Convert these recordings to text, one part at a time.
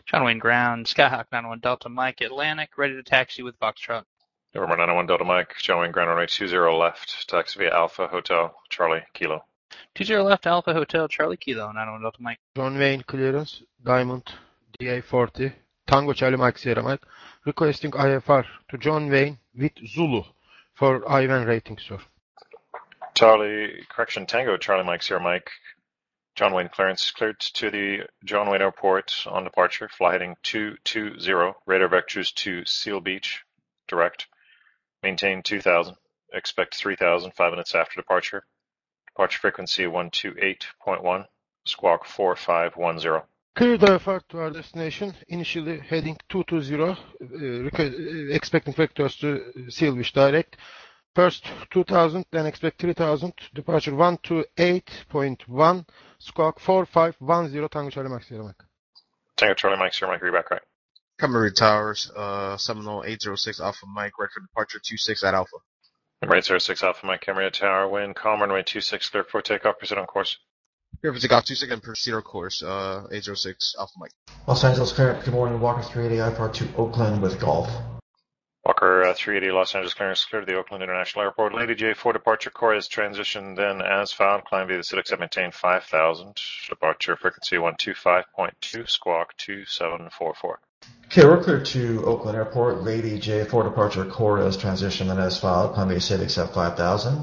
John Wayne Ground, Skyhawk 901 Delta Mike, Atlantic, ready to taxi with Foxtrot. November 901 Delta Mike, John Wayne Ground runway 20 left, taxi via Alpha Hotel, Charlie Kilo. 20 left, Alpha Hotel, Charlie Kilo, 901 Delta Mike. John Wayne clearance, Diamond, DA40, Tango Charlie Mike Sierra Mike, requesting IFR to John Wayne with Zulu for I-1 rating, sir. Tango Charlie Mike Sierra Mike, John Wayne clearance cleared to the John Wayne Airport on departure, fly heading 220, radar vectors to Seal Beach, direct, maintain 2000, expect 3000 5 minutes after departure, departure frequency 128.1, squawk 4510. Clear IFR to our destination, initially heading 220, expecting vectors to Seal Beach direct. First 2000, then expect 3000, departure 128.1, squawk 4510, Tango Charlie Mike Sierra Mike. Tango Charlie Mike Sierra Mike, read back right. Cumberland Towers, Seminole 806 Alpha Mike, ready for departure 26 at Alpha. Number 806 Alpha Mike, Camarillo Tower, wind, calm, runway 26, clear for takeoff, proceed on course. Clear for takeoff 26 and proceed on course, 806 Alpha Mike. Los Angeles clearance, good morning, Walker 380 IFR to Oakland with Golf. Walker 380 Los Angeles clearance clear to the Oakland International Airport. Lady J for departure, core is transition, then as found, climb via the CITIC maintain 5000, departure frequency 125.2, squawk 2744. Okay, we're clear to Oakland Airport. Lady J for departure, core is transition, then as filed, climb via CITIC at 5000,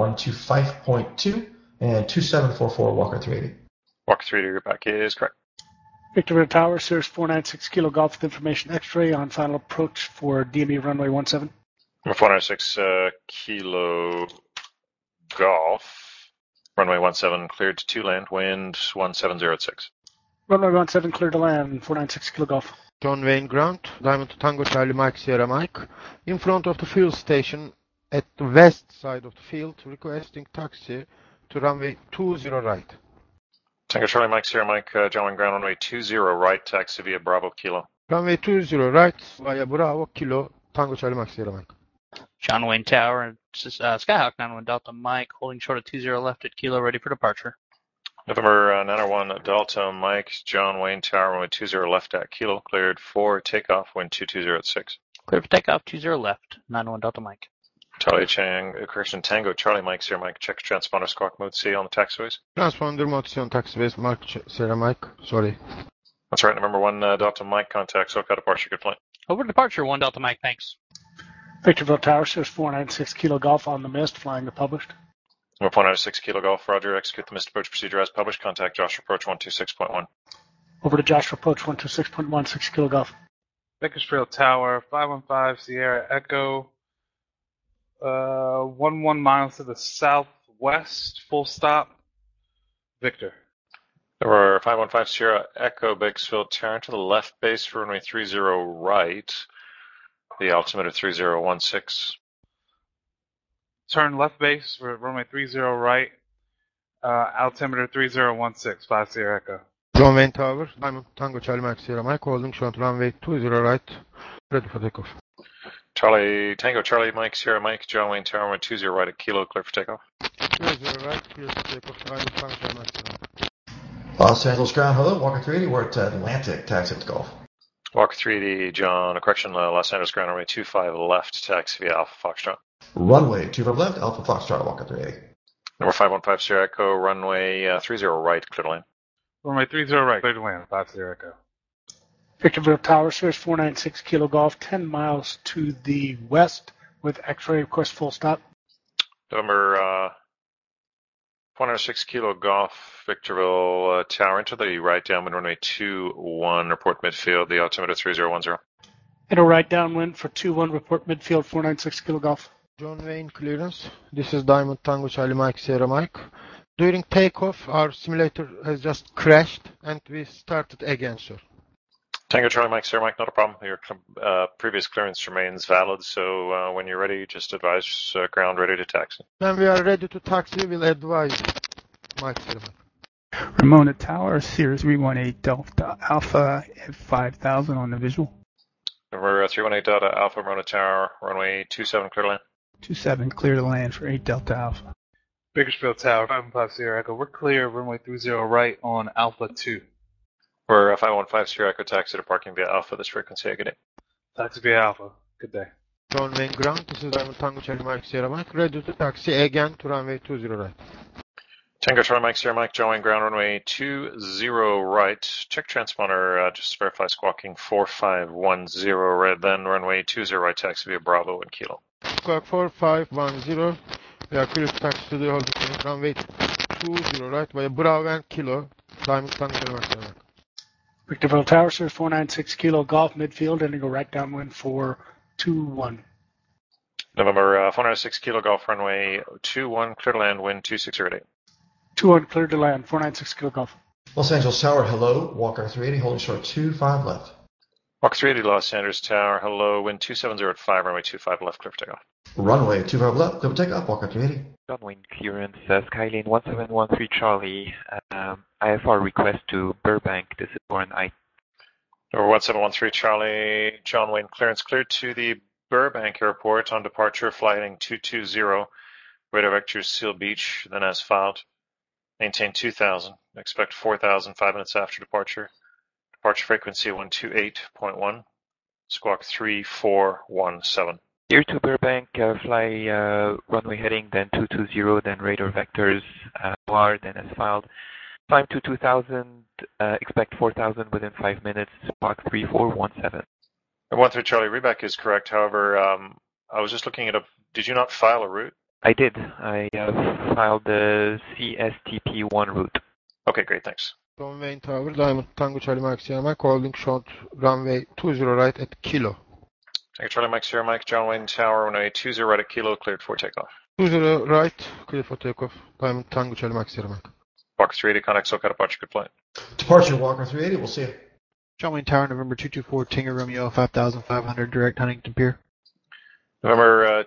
125.2 and 2744 Walker 380. Walker 380, your back is correct. Victor Tower, Cirrus 496 Kilo Golf with information X-ray on final approach for DME runway 17. Number 496 Kilo Golf, runway 17 cleared to 2 land, wind 1706. Runway 17 cleared to land, 496 Kilo Golf. John Wayne Ground, Diamond Tango Charlie Mike Sierra Mike, in front of the fuel station at the west side of the field, requesting taxi to runway 20 right. Tango Charlie Mike Sierra Mike, John Wayne Ground, runway 20 right, taxi via Bravo Kilo. Runway 20 right, via Bravo Kilo, Tango Charlie Mike Sierra Mike. John Wayne Tower, Skyhawk 901 Delta Mike, holding short of 20 left at Kilo, ready for departure. November 901 Delta Mike, John Wayne Tower, runway 20 left at Kilo, cleared for takeoff, wind 220 at 6. Clear for takeoff, 20 left, 901 Delta Mike. Tango Charlie Mike Sierra Mike, check transponder squawk mode C on the taxiways. Transponder mode C on taxiways, Mike Sierra Mike, sorry. That's right, number 1 Delta Mike, contact SoCal departure, good flight. Over departure, 1 Delta Mike, thanks. Victorville Tower, Cirrus 496 Kilo Golf on the mist, flying the published. Number 496 Kilo Golf, Roger, execute the missed approach procedure as published, contact Joshua Approach 126.1. Over to Joshua Approach 126.1, 6 Kilo Golf. Bakersfield Tower, 515 Sierra Echo, 11 miles to the southwest, full stop, Victor. Number 515 Sierra Echo, Bakersfield, turn to the left base for runway 30 right, the altimeter 3016. Turn left base for runway 30 right, altimeter 3016, 5 Sierra Echo. John Wayne Tower, Diamond Tango Charlie Mike Sierra Mike, holding short runway 20 right, ready for takeoff. Tango Charlie Mike Sierra Mike, John Wayne Tower, runway 20 right at Kilo, clear for takeoff. 20 right, clear for takeoff, Diamond Tango Charlie Mike Sierra Mike. Los Angeles Ground, hello, Walker 380, we're at Atlantic, taxi to Golf. Walker 380, Los Angeles Ground, runway 25 left, taxi via Alpha Foxtrot. Runway 25 left, Alpha Foxtrot, Walker 380. Number 515 Sierra Echo, runway 30 right, clear to land. Runway 30 right, clear to land, 5 Sierra Echo. Victorville Tower, Cirrus 496 Kilo Golf, 10 miles to the west with X-ray, request full stop. November 406 Kilo Golf, Victorville Tower, into the right downwind runway 21, report midfield, the altimeter 3010. And a right downwind for 21, report midfield, 496 Kilo Golf. John Wayne clearance, this is Diamond Tango Charlie Mike Sierra Mike. During takeoff, our simulator has just crashed and we started again, sir. Tango Charlie Mike Sierra Mike, not a problem. Your previous clearance remains valid, so when you're ready, just advise ground ready to taxi. When we are ready to taxi, we'll advise Mike Sierra Mike. Ramona Tower, Cirrus 318 Delta Alpha at 5,000 on the visual. Number 318 Delta Alpha, Ramona Tower, runway 27, clear to land. 27, clear to land for 8 Delta Alpha. Bakersfield Tower, 515 Sierra Echo, we're clear, runway 30 right on Alpha 2. We're 5150 Echo taxi to parking via Alpha this frequency. Good day. Taxi via Alpha. Good day. John Wayne Ground, this is Diamond Tango Charlie Mike Sierra Mike, ready to taxi again to runway 20 right. Tango Charlie Mike Sierra Mike, John Wayne Ground, runway 20 right. Check transponder, just verify squawking 4510 red, then runway 20 right, taxi via Bravo and Kilo. Squawk 4510, we are clear to taxi to the holding point, runway 20 right via Bravo and Kilo, Diamond Tango Charlie Mike Sierra Mike. Victorville Tower, Sirius 496 Kilo Golf, midfield, and go right downwind for 21. November 496 Kilo Golf, runway 21, clear to land, wind 2608. 21, clear to land, 496 Kilo Golf. Los Angeles Tower, hello. Walker 380, holding short 25 left. Walker 380 Los Angeles Tower, hello, wind 270 at 5, runway 25 left, clear for takeoff. Runway 25 left, clear for takeoff. Walker 380. Downwind clearance, Skylane 1713 Charlie, IFR request to Burbank, this is for an I. Number 1713 Charlie, John Wayne clearance cleared to the Burbank Airport on departure, flight heading 220, radar vector Seal Beach, then as filed. Maintain 2000, expect 4000 5 minutes after departure. Departure frequency 128.1, squawk 3417. Here to Burbank, fly runway heading, then 220, then radar vectors, OR, then as filed. Climb to 2000, expect 4000 within 5 minutes, squawk 3417. 13 Charlie, reback is correct. However, I was just looking at did you not file a route? I did. I filed the CSTP1 route. Okay, great, thanks. John Wayne Tower, Diamond Tango Charlie Mike Sierra Mike, holding short runway 20 right at Kilo. Tango Charlie Mike Sierra Mike, John Wayne Tower, runway 20 right at Kilo, cleared for takeoff. 20 right, clear for takeoff, Diamond Tango Charlie Mike Sierra Mike. Walker 380, contact SoCal departure, good flight. Departure Walker 380, we'll see you. John Wayne Tower, November 224, Tango Romeo 5500, direct Huntington Pier. November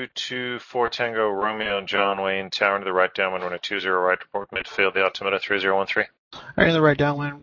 224 Tango Romeo, John Wayne Tower to the right downwind, runway 20 right, report midfield, the altimeter 3013. Alright, in the right downwind,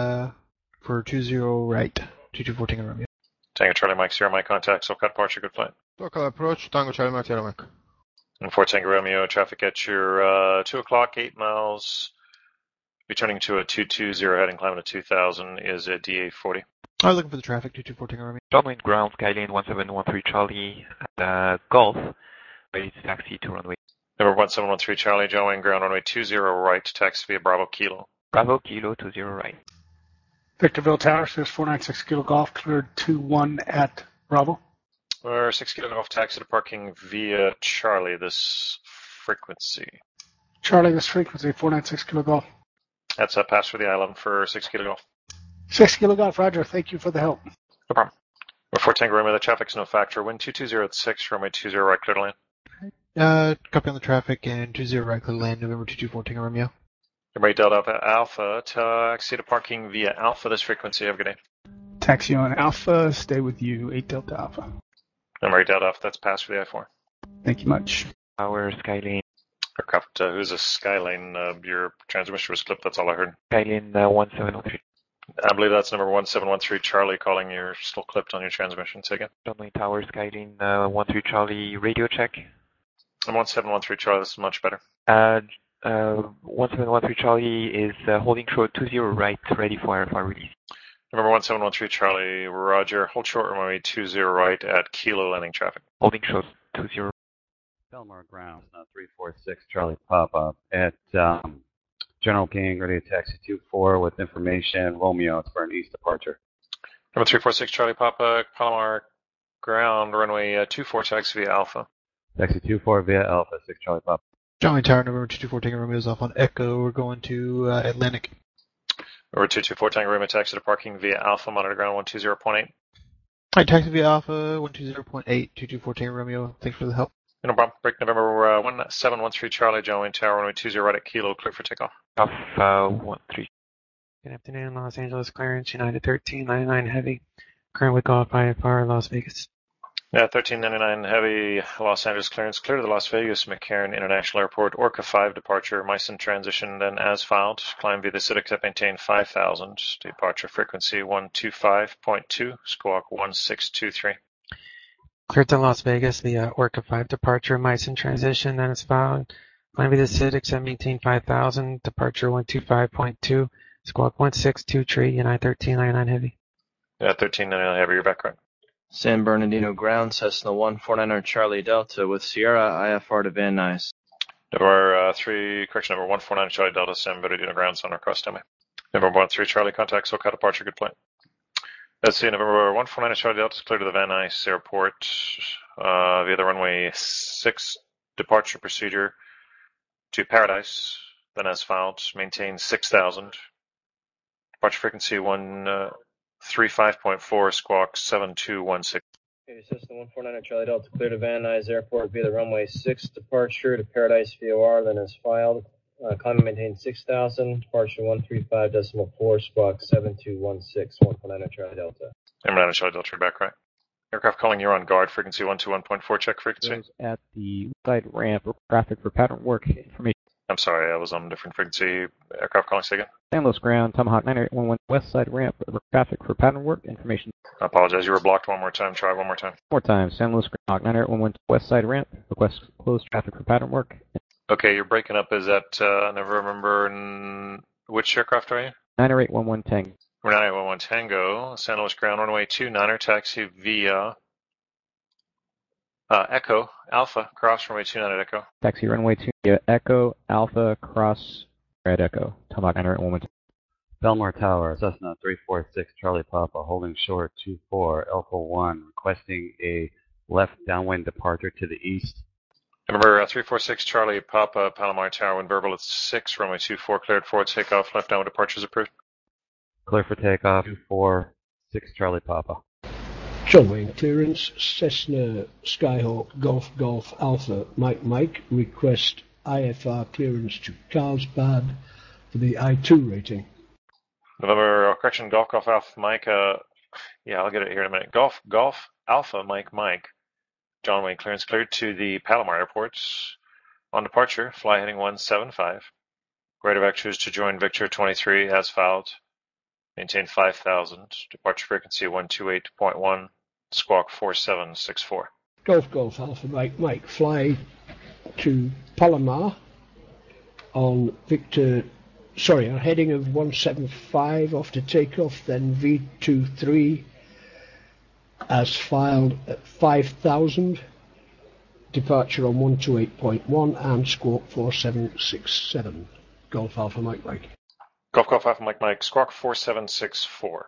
for 20 right, 224 Tango Romeo. Tango Charlie Mike Sierra Mike, contact SoCal departure, good flight. SoCal approach, Tango Charlie Mike Sierra Mike. And 4 Tango Romeo, traffic at your 2 o'clock, 8 miles, returning to a 220, heading climbing to 2000 is a DA40. I was looking for the traffic, 224 Tango Romeo. John Wayne Ground, Skylane 1713 Charlie, Golf, ready to taxi to runway. Number 1713 Charlie, John Wayne Ground, runway 20 right, taxi via Bravo Kilo. Bravo Kilo 20 right. Victorville Tower, Sirius 496 Kilo Golf, cleared 21 at Bravo. Or 6 Kilo Golf, taxi to parking via Charlie, this frequency. Charlie, this frequency, 496 Kilo Golf. That's a pass for the island for 6 Kilo Golf. 6 Kilo Golf, Roger. Thank you for the help. No problem. Before Tango Romeo, the traffic's no factor. Wind 220 at 6, runway 20 right, clear to land. Copy on the traffic and 20 right, clear to land, November 224 Tango Romeo. Number 8 Delta Alpha, taxi to parking via Alpha, this frequency. Have a good day. Taxi on Alpha, stay with you, 8 Delta Alpha. Number 8 Delta Alpha, that's pass for the I-4. Thank you much. Our Skylane. Aircraft, who's a Skylane? Your transmission was clipped, that's all I heard. Skylane 1703. I believe that's number 1713 Charlie calling. You're still clipped on your transmission. Say again. John Wayne Tower, Skylane 13 Charlie, radio check. I'm 1713 Charlie, this is much better. 1713 Charlie is holding short 20 right, ready for IFR release. Number 1713 Charlie, Roger. Hold short runway 20 right at Kilo, landing traffic. Holding short 20. Belmar Ground, 346 Charlie Papa at General King, ready to taxi 24 with information. Romeo, it's for an east departure. Number 346 Charlie Papa, Palomar Ground, runway 24, taxi via Alpha. Taxi 24 via Alpha, 6 Charlie Papa. John Wayne Tower, November 224 Tango Romeo is off on Echo. We're going to Atlantic. Number 224 Tango Romeo, taxi to parking via Alpha, monitor ground 120.8. Hi, taxi via Alpha, 120.8, 224 Tango Romeo. Thanks for the help. No problem. Break November 1713 Charlie, John Wayne Tower, runway 20 right at Kilo, clear for takeoff. Off 13. Good afternoon, Los Angeles clearance, United 1399 Heavy. Current with Golf IFR, Las Vegas. Yeah, 1399 Heavy, Los Angeles clearance, clear to the Las Vegas McCarran International Airport, Orca 5 departure, Meissen transition, then as filed, climb via the Citic, maintain 5000, departure frequency 125.2, squawk 1623. Cleared to Las Vegas via Orca 5 departure, Meissen transition, then is found. Climb via the Citic, maintain 5000, departure 125.2, Squawk 162 tree, United 1399 heavy. Yeah, 1399 heavy, you're back right. San Bernardino ground, Cessna 149er Charlie Delta with Sierra IFR to Van Nuys. Number 149 Charlie Delta, San Bernardino ground, on request, Demi. November 13 Charlie, contact SoCal departure, good plane. Let's see, November 149 Charlie Delta is clear to the Van Nuys Airport via the runway 6 departure procedure to Paradise, then as filed, maintain 6,000. Departure frequency 135.4, squawk 7216. Okay, Cessna 149 Charlie Delta clear to Van Nuys Airport via the runway 6 departure to Paradise VOR, then as filed. Climb and maintain 6,000. Departure 135.4, squawk 7216, 149 Charlie Delta. 149 Charlie Delta, you're back right. Aircraft calling, you're on guard, frequency 121.4, check frequency. At the side ramp, traffic for pattern work information. I'm sorry, I was on a different frequency. Aircraft calling, say again. San Luis ground, Tomahawk 9811 west side ramp, traffic for pattern work information. I apologize, you were blocked one more time. Try one more time. One more time, San Luis ground, 9811 west side ramp, request closed traffic for pattern work. Okay, you're breaking up. Is that, I never remember, which aircraft are you? 9811 Tango. 9811 Tango, San Luis ground, runway 29er, taxi via Echo, Alpha, cross runway 29 at Echo. Taxi runway 2, Echo, Alpha, cross, Red Echo, Tomahawk 9811. Belmar Tower, Cessna 346 Charlie Papa, holding short 24 Alpha 1, requesting a left downwind departure to the east. Remember, 346 Charlie Papa, Palomar Tower, when verbal at 6, runway 24, cleared for takeoff, left downwind departures approved. Clear for takeoff, 246 Charlie Papa. John Wayne clearance, Cessna Skyhawk Golf Alpha Mike, request IFR clearance to Carlsbad for the I2 rating. November, Golf Alpha Mike, yeah, I'll get it here in a minute. Golf Alpha Mike, John Wayne clearance cleared to the Palomar Airport. On departure, fly heading 175. Right of vectors to join Victor 23 as filed. Maintain 5,000. Departure frequency 128.1. Squawk 4764. Golf Alpha Mike, fly to Palomar on a heading of 175 after takeoff, then V23 as filed at 5,000. Departure on 128.1 and squawk 4767. Golf Alpha Mike. Golf Alpha Mike, squawk 4764.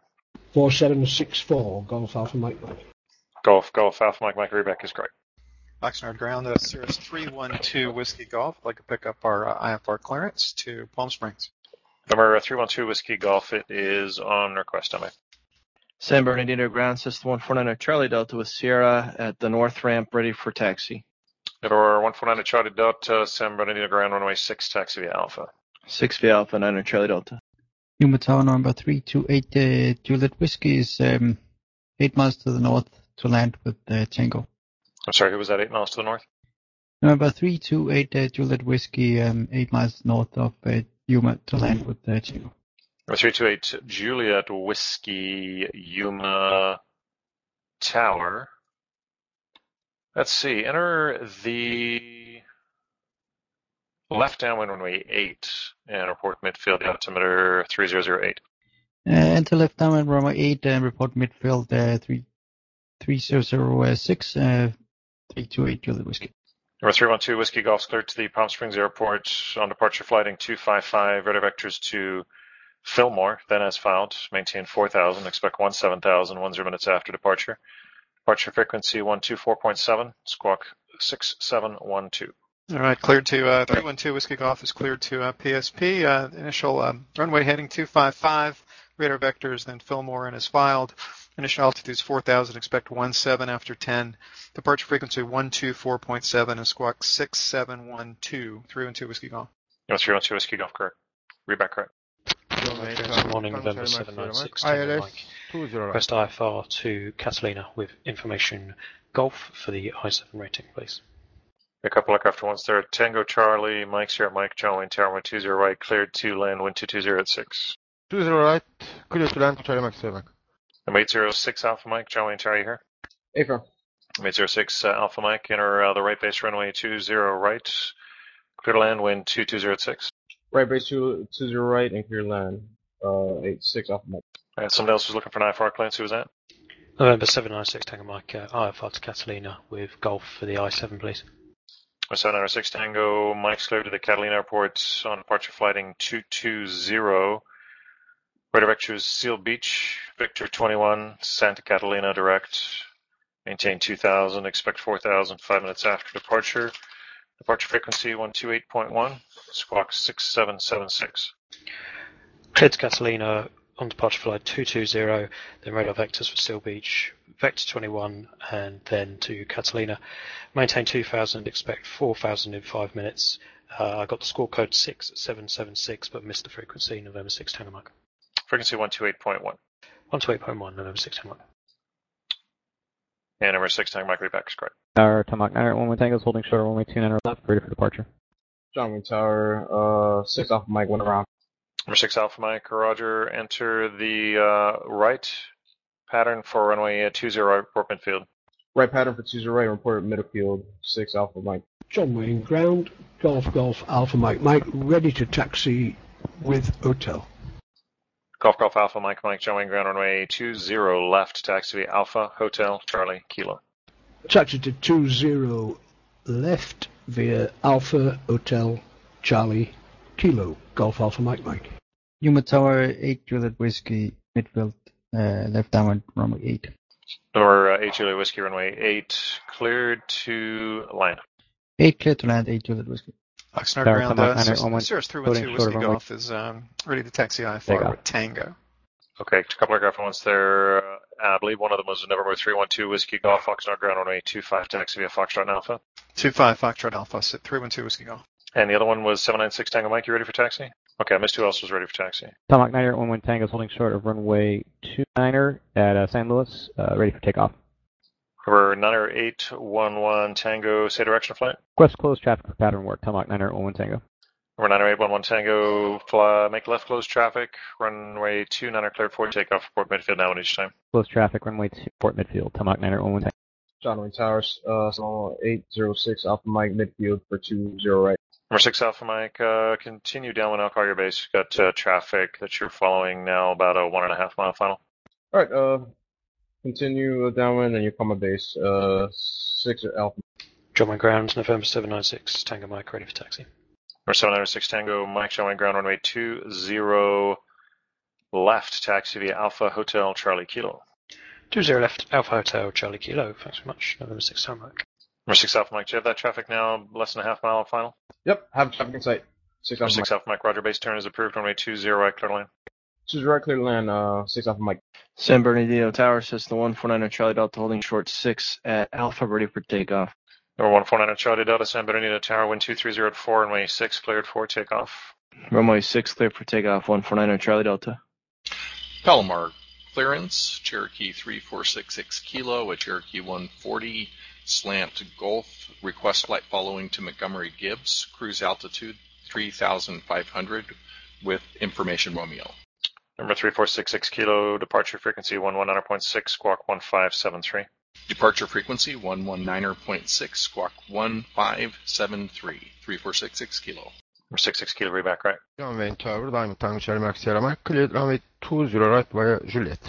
4764, Golf Alpha Mike. Golf Alpha Mike, readback is correct. Oxnard ground, Cirrus 312 Whiskey Golf. I'd like to pick up our IFR clearance to Palm Springs. Number 312 Whiskey Golf, it is on request, Emma. San Bernardino ground, Cessna 149 Charlie Delta with Sierra at the north ramp, ready for taxi. Number 149 Charlie Delta, San Bernardino ground, runway 6, taxi via Alpha. 6 via Alpha, 9 Charlie Delta. Yuma Tower number 328 Juliet Whiskey is 8 miles to the north to land with Tango. I'm sorry, who was that 8 miles to the north? Number 328 Juliet Whiskey, 8 miles north of Yuma to land with Tango. Number 328 Juliet Whiskey, Yuma Tower. Let's see, enter the left downwind runway 8 and report midfield altimeter 3008. Enter left downwind runway 8 and report midfield 3006 328 Juliet Whiskey. Number 312 Whiskey Golf's cleared to the Palm Springs Airport on departure flighting 255, radar vectors to Fillmore, then as filed, maintain 4,000, expect 17,000, 10 minutes after departure. Departure frequency 124.7, squawk 6712. All right, cleared to 312 Whiskey Golf is cleared to PSP. Initial runway heading 255, radar vectors, then Fillmore and is filed. Initial altitude is 4,000, expect 17 after 10. Departure frequency 124.7 and squawk 6712. 312 Whiskey Golf. No, 312 Whiskey Golf, correct. Readback correct. Good morning, November 796, Mike. Request IFR to Catalina with information Golf for the I-7 rating, please. A couple aircraft once there. Tango Charlie, Mike Sierra Mike, John Wayne Tower, 20 right, cleared to land, wind 220 at 6. 20 right, clear to land, Charlie Mike 7. Number 806 Alpha Mike, John Wayne Tower, are you here? Affirm. 806 Alpha Mike, enter the right base runway 20 right, clear to land, wind 220 at 6. Right base 20 right and clear land. 86 Alpha Mike. Somebody else was looking for an IFR clearance. Who was that? November 796 Tango Mike, IFR to Catalina with Golf for the I-7, please. 796 Tango, Mike's cleared to the Catalina Airport on departure flighting 220. Radar vectors Seal Beach, Victor 21, Santa Catalina direct. Maintain 2000, expect 4000 5 minutes after departure. Departure frequency 128.1, squawk 6776. Cleared to Catalina on departure flight 220, then radar vectors for Seal Beach, Vector 21, and then to Catalina. Maintain 2000, expect 4000 in 5 minutes. I got the squawk code 6776, but missed the frequency, November 6 Tango Mike. Frequency 128.1. 128.1, November 6 Tango Mike. And number 6 Tango Mike, read back is correct. Tower, Tomahawk 9 at 1 Tango, holding short, runway 29 left, ready for departure. John Wayne Tower, 6 Alpha Mike, 1 around. Number 6 Alpha Mike, Roger, enter the right pattern for runway 20 report midfield. Right pattern for 20 right, report midfield, 6 Alpha Mike. John Wayne, ground, Golf Golf Alpha Mike, Mike, ready to taxi with hotel. Golf Golf Alpha Mike, John Wayne, ground runway 20 left, taxi Alpha, Hotel, Charlie, Kilo. Taxi to 20 left via Alpha, Hotel, Charlie, Kilo, Golf Alpha Mike, Mike. Yuma Tower, 8 Juliet Whiskey, midfield, left downwind, runway 8. Number 8 Juliet Whiskey, runway 8, cleared to land. 8 cleared to land, 8 Juliet Whiskey. Oxnard ground, Cirrus 312 Whiskey Golf is ready to taxi IFR with Tango. Okay, a couple of aircraft once there. I believe one of them was November 312 Whiskey Golf, Oxnard ground runway 25, taxi via Foxtrot Alpha. 25 Foxtrot Alpha, 312 Whiskey Golf. And the other one was 796 Tango Mike, you ready for taxi? Okay, I missed who else was ready for taxi. Tomahawk 9 at 1 Tango, holding short of runway 29 at San Luis, ready for takeoff. Over 90811 Tango, say direction of flight. Request closed traffic for pattern work, Tomahawk 9 at 1 Tango. Over 90811 Tango, fly, make left closed traffic, runway 29 cleared for takeoff, report midfield now and each time. Closed traffic, runway 2, port midfield, Tomahawk 9 at 1 Tango. John Wayne Towers, 806 Alpha Mike midfield for 20 right. Number 6 Alpha Mike, continue downwind Elk Harbor base. You've got traffic that you're following now, about a 1.5 mile final. Alright, continue downwind and you come on base, 6 Alpha. John Wayne ground, November 796 Tango Mike, ready for taxi. Number 796 Tango Mike, John Wayne ground runway 20 left, taxi via Alpha Hotel Charlie Kilo. 20 left, Alpha Hotel Charlie Kilo, thanks very much, November 6 Tango Mike. Number 6 Alpha Mike, do you have that traffic now less than a half mile final? Yep, have traffic in sight. 6 Alpha 6 Alpha Mike, Roger, base turn is approved, runway 20 right, clear to land. 20 right, clear to land, 6 Alpha Mike. San Bernardino Tower, Cessna 149 Charlie Delta, holding short 6 at Alpha, ready for takeoff. Number 149 Charlie Delta, San Bernardino Tower, wind 230 at 4, runway 6 cleared for takeoff. Runway 6 cleared for takeoff, 149 Charlie Delta. Palomar clearance, Cherokee 3466 Kilo at Cherokee 140, slant Gulf, request flight following to Montgomery Gibbs, cruise altitude 3,500 with information Romeo. Number 3466 Kilo, departure frequency 119.6, squawk 1573. Departure frequency 119.6, squawk 1573, 3466 Kilo. Number 66 Kilo, read back right. John Wayne Tower, Diamond Tango Charlie Max Sierra Mike, cleared runway 20 right via Juliet.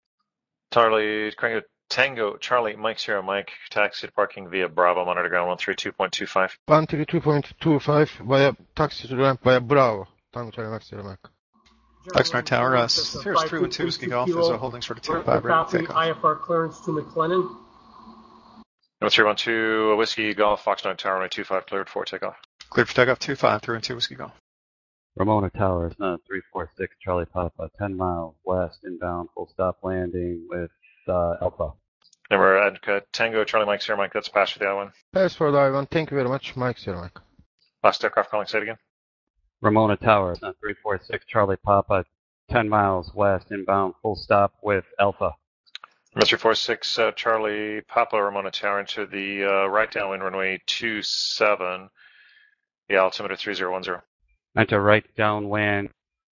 Tango Charlie Mike Sierra Mike, taxi to parking via Bravo, monitor ground 132.25. 132.25 via taxi to ramp via Bravo, Tango Charlie Max Sierra Mike. Oxnard Tower, Cirrus 312 Whiskey Golf is holding short of 25 ready to take off. IFR clearance to McLennan. Number 312 Whiskey Golf, Oxnard Tower, runway 25 cleared for takeoff. Cleared for takeoff 25, 312 Whiskey Golf. Ramona Towers, 346 Charlie Papa, 10 miles west, inbound, full stop landing with Alpha. Number Tango Charlie Mike Sierra Mike, that's pass for the I-1. Pass for the I-1, thank you very much, Mike Sierra Mike. Last aircraft calling, say it again. Ramona Towers, 346 Charlie Papa, 10 miles west, inbound, full stop with Alpha. Number 346 Charlie Papa, Ramona Tower, into the right downwind runway 27, the altimeter 3010. Enter right downwind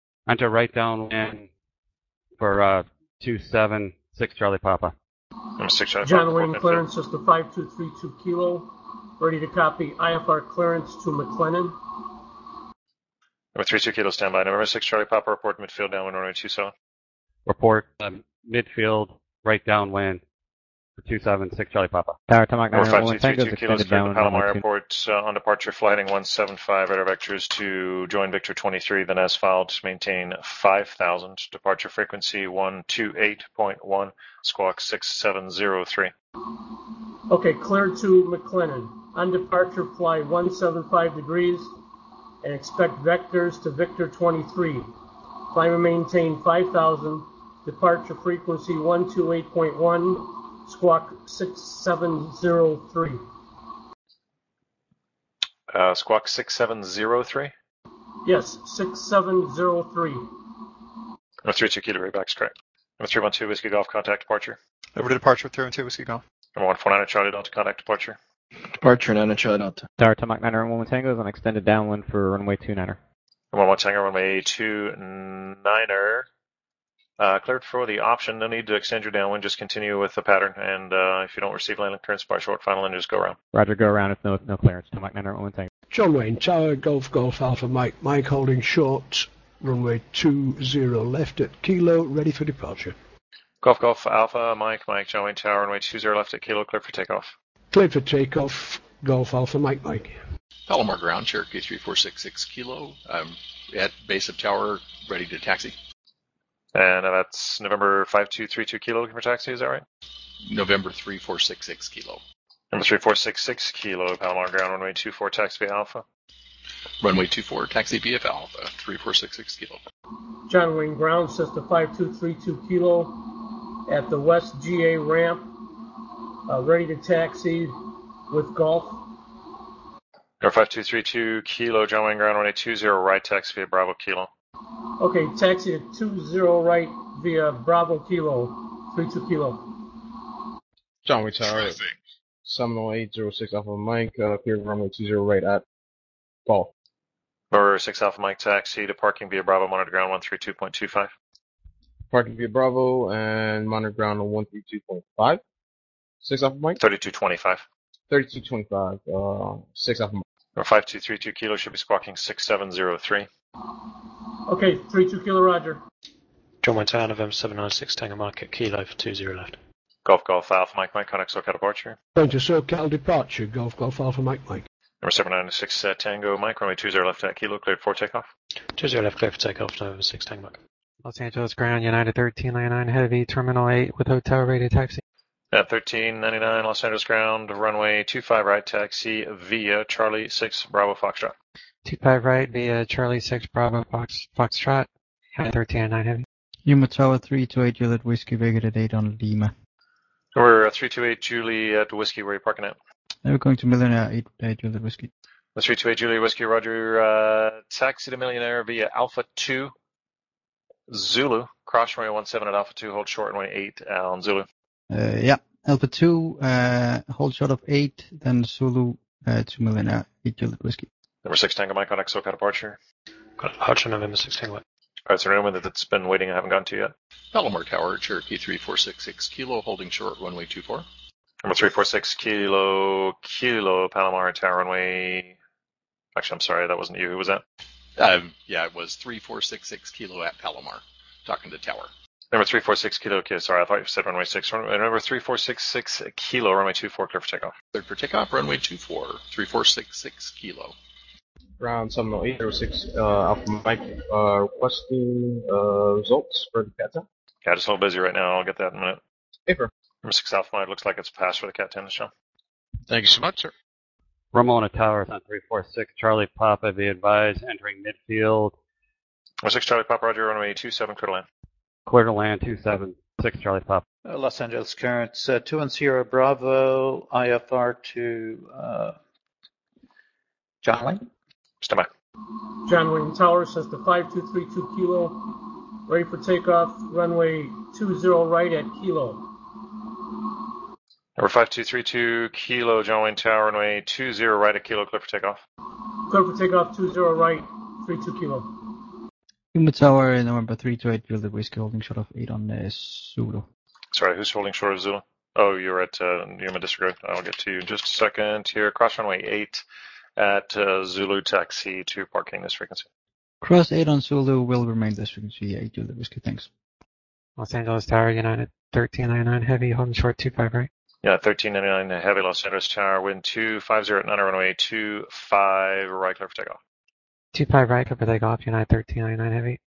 for 276 Charlie Papa. Number 6 Charlie John Papa. Wayne clearance, Cessna 5232 Kilo, ready to copy IFR clearance to McLennan. Number 32 Kilo, stand by. November 6 Charlie Papa, report midfield downwind runway 27. Report midfield right downwind for 276 Charlie Papa. Tower Tomahawk Number 901 Tango 5232 is Kilo's extended cleared to downwind Palomar runway 2. Airport on departure, flighting 175, radar vectors to join Victor 23, then as filed, maintain 5,000, departure frequency 128.1, squawk 6703. Okay, cleared to McLennan. On departure, fly 175 degrees and expect vectors to Victor 23. Climb and maintain 5,000, departure frequency 128.1, squawk 6703. Squawk 6703? Yes, 6703. Number 32 Kilo, right back straight. Number 312 Whiskey Golf, contact departure. Over to departure with 312 Whiskey Golf. Number 149 Charlie Delta, contact departure. Departure 9 Charlie Delta. Tower Tomahawk 901 Tango is on extended downwind for runway 29er. Number 1 Tango, runway 29er. Cleared for the option. No need to extend your downwind. Just continue with the pattern. And if you don't receive landing clearance by short final, then just go around. Roger, go around if no clearance. Tomahawk 901 Tango. John Wayne Tower, Golf Golf Alpha Mike. Mike holding short, runway 20 left at Kilo, ready for departure. Golf Golf Alpha Mike John Wayne Tower, runway 20 left at Kilo, clear for takeoff. Cleared for takeoff, Golf Alpha Mike. Palomar ground, Cherokee 3466 Kilo. At base of tower, ready to taxi. And that's November 5232 Kilo, looking for taxi, is that right? November 3466 Kilo. Number 3466 Kilo, Palomar ground, runway 24, taxi via Alpha. Runway 24, taxi VF Alpha, 3466 Kilo. John Wayne ground, Cessna 5232 Kilo at the West GA ramp, ready to taxi with Golf. Number 5232 Kilo, John Wayne ground, runway 20 right, taxi via Bravo Kilo. Okay, taxi to 20 right via Bravo Kilo, 32 Kilo. John Wayne Tower, Seminole 806 Alpha Mike, cleared runway 20 right at Golf. Number 6 Alpha Mike, taxi to parking via Bravo, monitor ground 132.25. Parking via Bravo and monitor ground on 132.5. 6 Alpha Mike? 3225. 3225, 6 Alpha Mike. Number 5232 Kilo should be squawking 6703. Okay, 32 Kilo, Roger. John Wayne Tower, November 796 Tango Mike at Kilo for 20 left. Golf Golf Alpha Mike, contact SoCal departure. Going to SoCal departure, Golf Golf Alpha Mike. Number 796 Tango Mike, runway 20 left at Kilo, cleared for takeoff. 20 left, clear for takeoff, November 6 Tango Mike. Los Angeles ground, United 1399 Heavy, Terminal 8 with hotel rated taxi. At 1399 Los Angeles ground, runway 25 right, taxi via Charlie 6 Bravo Foxtrot. 25 right via Charlie 6 Bravo Foxtrot, United 1399 Heavy. Yuma Tower 328 Juliet Whiskey, Vegas at 8 on Lima. We're 328 Juliet Whiskey, where are you parking at? We're going to Millionaire 8 Juliet Whiskey. 328 Juliet Whiskey, Roger. Taxi to Millionaire via Alpha 2 Zulu. Cross runway 17 at Alpha 2, hold short runway 8 on Zulu. Yeah, Alpha 2, hold short of 8, then Zulu to Millionaire 8 Juliet Whiskey. Number 6 Tango Mike on SoCal departure. Got departure November 6 Tango Mike. Alright, so anyone that's been waiting I haven't gotten to yet. Palomar Tower, Cherokee 3466 Kilo, holding short, runway 24. Number 346 Kilo, Palomar Tower, runway... Actually, I'm sorry, that wasn't you. Who was that? Yeah, it was 3466 Kilo at Palomar, talking to Tower. Number 346 Kilo, okay, sorry, I thought you said runway 6. Number 3466 Kilo, runway 24, clear for takeoff. Cleared for takeoff, runway 24, 3466 Kilo. Ground Seminole 806 Alpha Mike, requesting results for the Cat 10. Yeah, just a little busy right now. I'll get that in a minute. Paper. Number 6 Alpha Mike, looks like it's passed for the Cat 10 to show. Thank you so much, sir. Ramona Towers on 346 Charlie Papa, be advised, entering midfield. Number 6 Charlie Papa, Roger, runway 27, clear to land. Clear to land, 276 Charlie Papa. Los Angeles currents 210 Bravo, IFR to John Wayne. Stand by. John Wayne Tower, Cessna 5232 Kilo, ready for takeoff, runway 20 right at Kilo. Number 5232 Kilo, John Wayne Tower, runway 20 right at Kilo, clear for takeoff. Clear for takeoff, 20 right, 32 Kilo. Yuma Tower, November 328 Juliet Whiskey, holding short of 8 on Zulu. Sorry, who's holding short of Zulu? Oh, you're at Yuma disregard. I'll get to you in just a second here. Cross runway 8 at Zulu taxi to parking this frequency. Cross 8 on Zulu will remain this frequency 8 Juliet Whiskey, thanks. Los Angeles Tower, United 1399 heavy, holding short 25 right. Yeah, 1399 heavy Los Angeles Tower, wind 250 at 9 runway 25 right, clear for takeoff. 25 right, clear for takeoff, United 1399 heavy.